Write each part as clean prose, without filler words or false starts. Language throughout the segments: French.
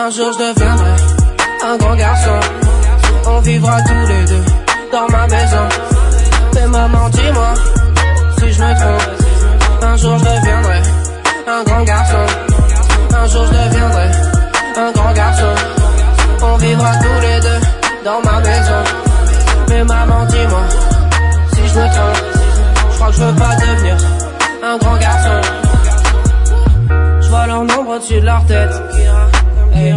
Un jour je deviendrai un grand garçon. On vivra tous les deux dans ma maison. Mais maman, dis-moi si je me trompe. Un jour je deviendrai un grand garçon. Un jour je deviendrai un grand garçon. On vivra tous les deux dans ma maison. Mais maman, dis-moi si je me trompe. Je crois que je veux pas devenir un grand garçon. Je vois leur nombre au-dessus de leur tête. Hey.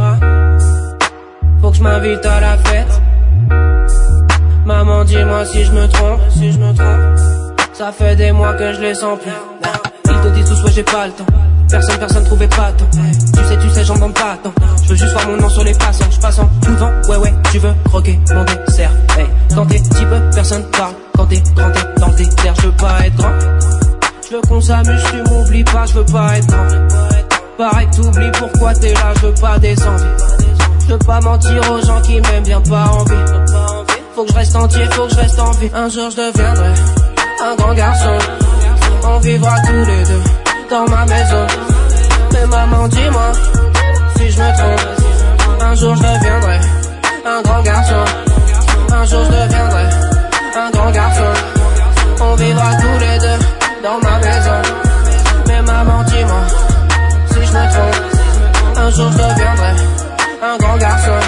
Faut que je m'invite à la fête. Maman, dis-moi si je me trompe. Ça fait des mois que je les sens plus. Ils te disent tous ouais j'ai pas le temps. Personne trouvait pas tant. Tu sais j'en donne pas tant. Je veux juste voir mon nom sur les passants. Je passe en tout vent, ouais tu veux croquer mon dessert. Hey. Quand t'es petit peu, personne parle. Quand t'es grand t'es dans le désert. Je veux pas être grand. Je veux qu'on s'amuse, tu m'oublies pas. Je veux pas être grand. Pareil que t'oublies pourquoi t'es là. Je veux pas des envies. Je veux pas mentir aux gens qui m'aiment bien, pas envie. Faut que je reste entier, faut que je reste en vie. Un jour je deviendrai un grand garçon. On vivra tous les deux dans ma maison. Mais maman, dis-moi si je me trompe. Un jour je deviendrai un grand garçon. Un jour je deviendrai un grand garçon. On vivra tous les deux dans ma maison. Mais maman, dis-moi si je me trompe. Un jour je deviendrai un grand garçon.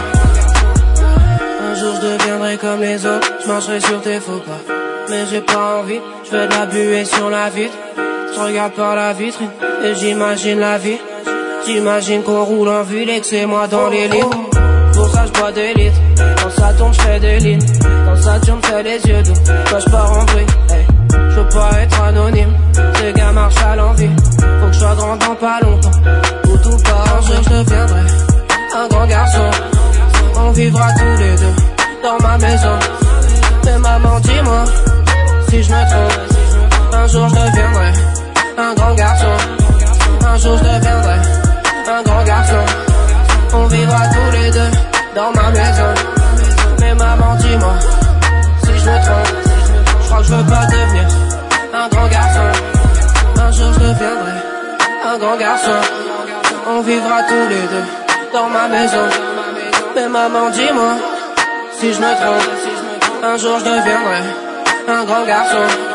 Un jour je deviendrai comme les autres. Je marcherai sur tes faux pas. Mais j'ai pas envie. Je fais de la buée sur la vitre. Je regarde par la vitrine et j'imagine la vie. J'imagine qu'on roule en ville et que c'est moi dans les lignes. Pour ça je bois des litres. Quand ça tourne je fais des lignes. Quand ça tourne je fais les yeux doux. Quand je pars en bruit, hey. Je veux pas être anonyme. Ces gars marchent à l'envie. Faut que je sois grand dans pas longtemps. Ou tout part. Un jour je deviendrai un grand garçon. On vivra tous les deux dans ma maison. Mais maman, dis-moi si je me trompe. Un jour je deviendrai un grand garçon. Un jour je deviendrai un grand garçon. On vivra tous les deux dans ma maison. Mais maman, dis-moi si je me trompe. Je crois que je veux pas devenir un grand garçon. Un jour je deviendrai un grand garçon. On vivra tous les deux dans ma maison. Mais maman, dis-moi si je me trompe. Un jour je deviendrai un grand garçon.